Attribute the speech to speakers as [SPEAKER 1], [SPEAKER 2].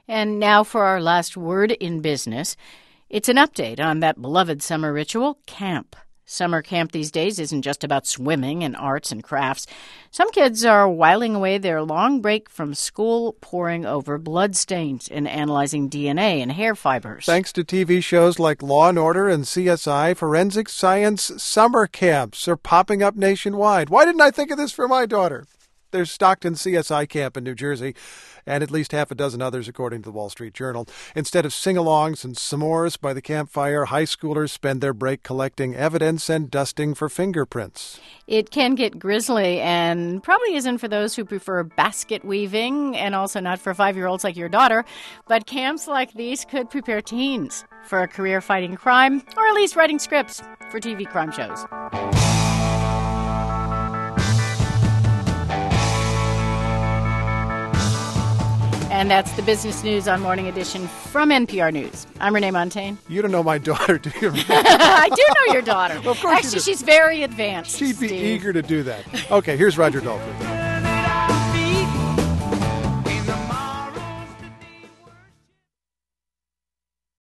[SPEAKER 1] And now for our last word in business. It's an update on that beloved summer ritual, camp. Summer camp these days isn't just about swimming and arts and crafts. Some kids are whiling away their long break from school poring over bloodstains and analyzing DNA and hair fibers.
[SPEAKER 2] Thanks to TV shows like Law & Order and CSI, forensic science summer camps are popping up nationwide. Why didn't I think of this for my daughter? There's Stockton CSI Camp in New Jersey, and at least half a dozen others, according to the Wall Street Journal. Instead of sing-alongs and s'mores by the campfire, high schoolers spend their break collecting evidence and dusting for fingerprints.
[SPEAKER 1] It can get grisly and probably isn't for those who prefer basket weaving and also not for 5-year-olds like your daughter. But camps like these could prepare teens for a career fighting crime or at least writing scripts for TV crime shows. And that's the business news on Morning Edition from NPR News. I'm Renee Montagne.
[SPEAKER 2] You don't know my daughter, do you?
[SPEAKER 1] I do know your daughter.
[SPEAKER 2] Well, of course
[SPEAKER 1] Actually, she's very advanced.
[SPEAKER 2] She'd be
[SPEAKER 1] Steve.
[SPEAKER 2] eager to do that. Okay, here's Roger Daltrey.